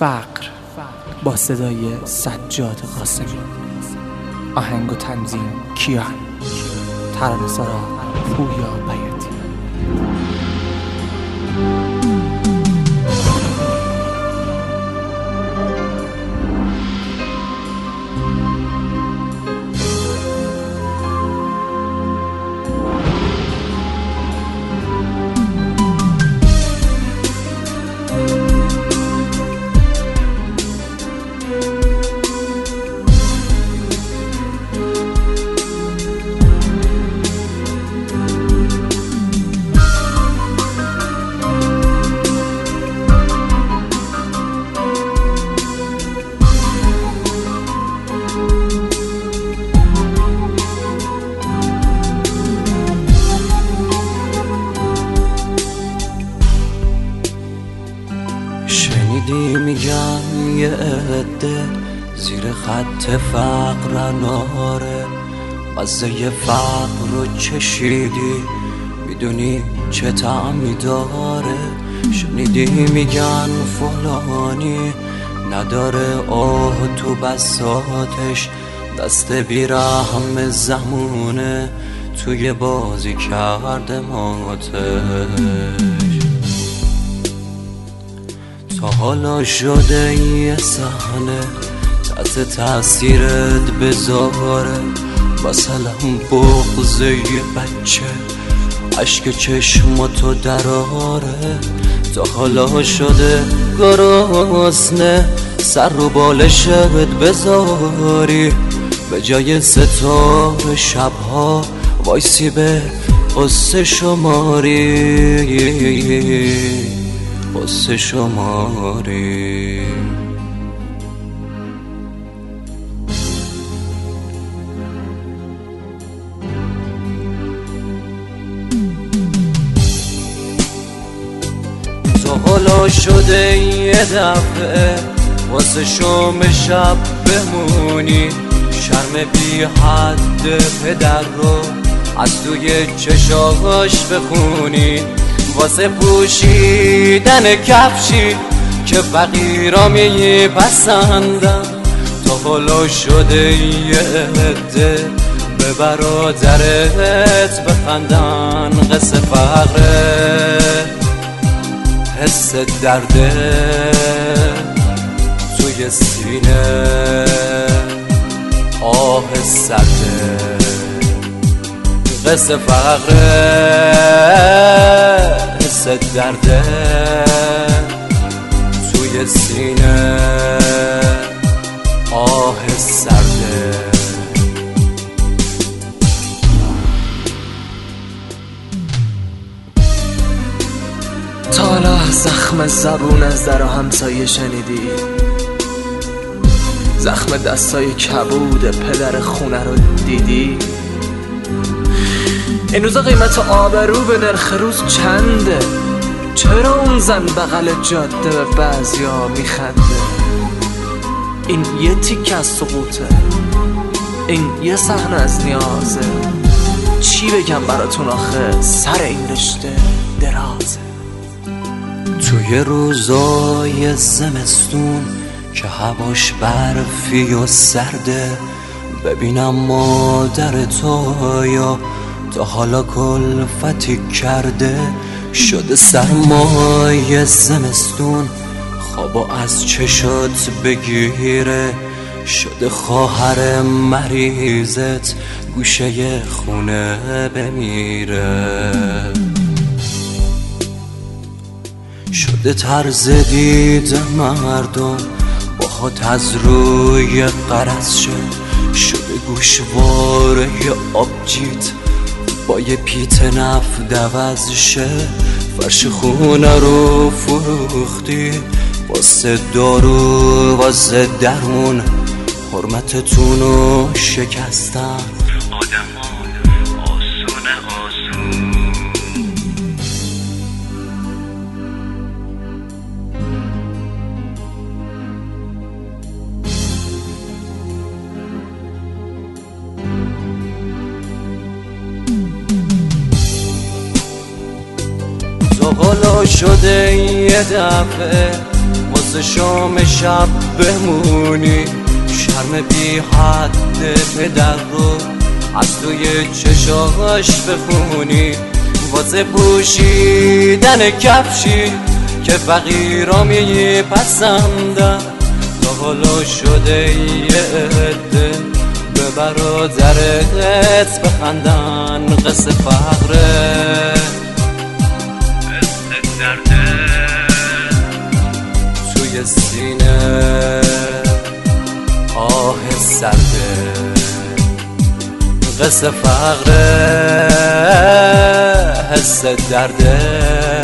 فقر با صدای سجاد قاسمی. آهنگ و تنظیم کیان، ترانه‌سرا پویا بیاتی. شنیدی میگن یه عده زیر خط فقر ناره، مزه فقر رو چشیدی میدونی چه طعمی داره. شنیدی میگن فلانی نداره آه تو بساطش، دست بیرحم زمونه توی بازی کرده ماتش. تا حالا شده یه صحنه تحت تاثیرت بذاره، مثلا بغض یه بچه عشق چشماتو دراره. تا حالا شده گرسنه سر رو بالشت بذاری، به جای ستاره شبها وایسی به قصه شماری، قصه شماری. تا حالا شده یه دفعه واسه شام شب بمونی، شرم بی حد پدر رو از توی چشاش بخونی، واسه پوشیدن کفشی که فقیرا میپسندن. تا حالا شده یه عده به برادرت بخندن، قصه فقره حس درده توی سینه آه سرده، قصه فقره حس درده توی سینه آه سرده. تا حالا زخم زبون از در و همسایه شنیدی؟ زخم دستای کبود پدر خونه رو دیدی؟ این روزا قیمت آبرو به نرخ روز چنده؟ چرا اون زن بغل جاده به بعضیا میخنده؟ این یه تیکه از سقوطه، این یه صحنه از نیازه. چی بگم براتون آخه سر این رشته درازه. توی روزای زمستون که هواش برفی و سرده، ببینم مادر تو یا تا حالا کلفتی کرده. شده سرمای زمستون خوابو از چشات بگیره، شده خواهر مریضت گوشه خونه بمیره. شده طرز دید مردم باهات از روی قرض شده گوشواره آبجیت با یه پیت نفت عوض شه. فرش خونه رو فروختی واسه دارو واسه درمون، حرمتتون رو شکستن آدمان آسون آسون. تا حالا شده یه دفعه واسه شام شب بمونی، شرم بی حد پدر رو از توی چشاش بخونی، واسه پوشیدن کفشی که فقیرا میپسندن، تا حالا شده یه عده به برادرت بخندن. قصه فقره، قصه درده توی سینه، آه سرده. قصه فقره، حس درده